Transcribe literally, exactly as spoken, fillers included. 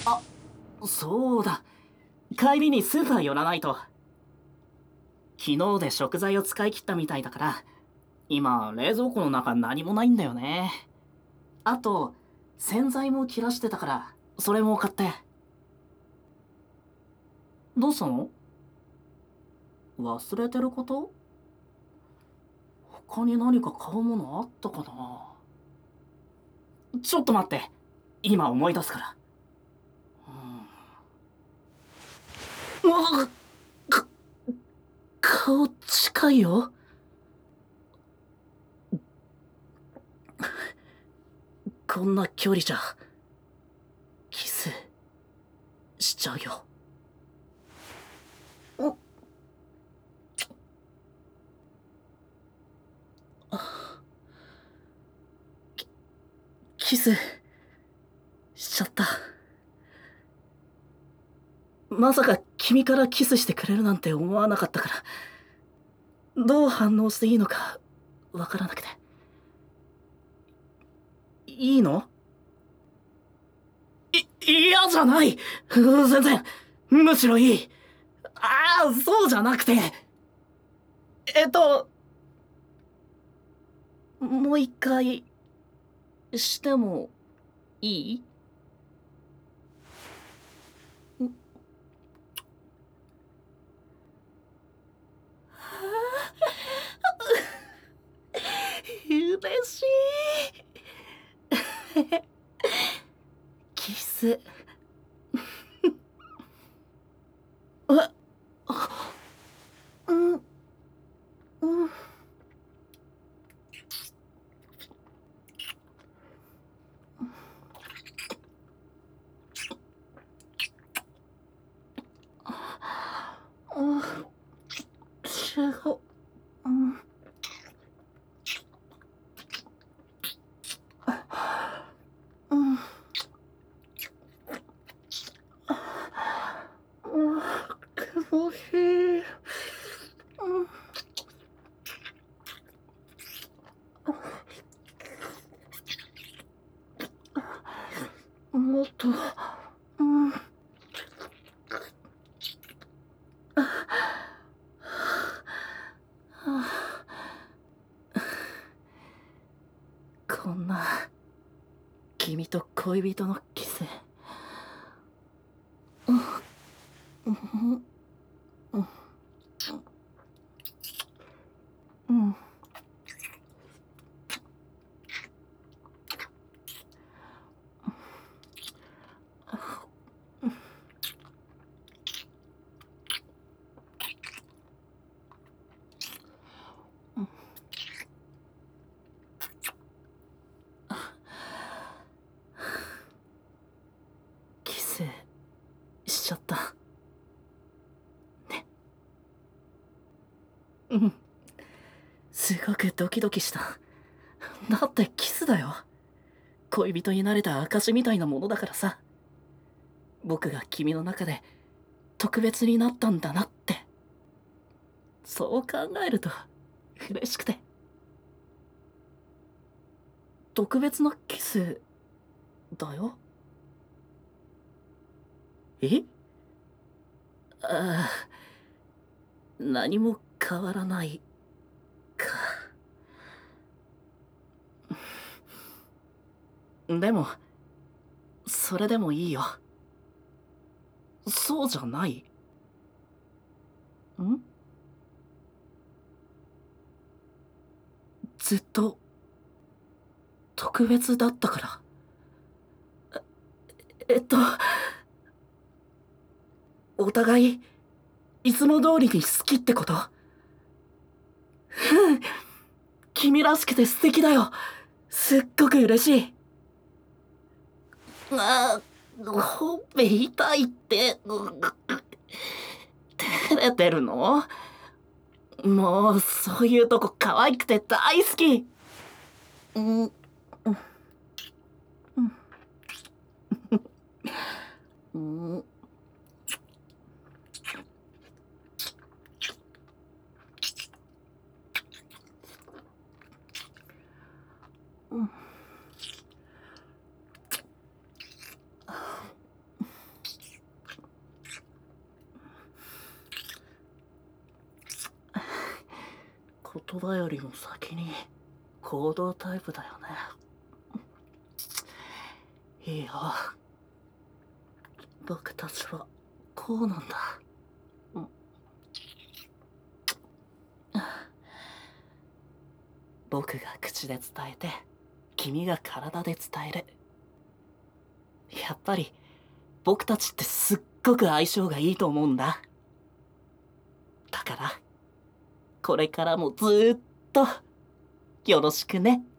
あ、そうだ。帰りにスーパー寄らないと。昨日で食材を使い切ったみたいだから、今、冷蔵庫の中何もないんだよね。あと、洗剤も切らしてたから、それも買って。どうしたの？忘れてること？他に何か買うものあったかな？ちょっと待って。今思い出すから。うわっ、か、顔近いよ。こんな距離じゃ、キスしちゃうよ。おキスしちゃった。まさか君からキスしてくれるなんて思わなかったから、どう反応していいのかわからなくて。いいの？い、嫌じゃない。全然。むしろいい。ああ、そうじゃなくて。えっと、もう一回、してもいい？嬉しい。キス。え、うん、うん。あ、違う。うん。うん。うん。苦しい。うん。もっと、うん。こんな、君と恋人のキス。うん。うん。うん。キスしちゃった。ね。うん。すごくドキドキした。だってキスだよ。恋人になれた証みたいなものだからさ。僕が君の中で特別になったんだなって。そう考えると嬉しくて。特別なキスだよ。え？ああ、何も変わらないか。でも、それでもいいよ。そうじゃない？ん？ずっと特別だったから。えっと、お互いいつも通りに好きってこと？うん。君らしくて素敵だよ。すっごく嬉しい。ああ、ほっぺ痛いって。照れてるの？もう、そういうとこ可愛くて大好き。うん、うん、うん。 言葉よりも先に行動タイプだよね。いいよ。僕たちはこうなんだ。うん、僕が口で伝えて君が体で伝える。やっぱり僕たちってすっごく相性がいいと思うんだ。だからこれからもずーっとよろしくね。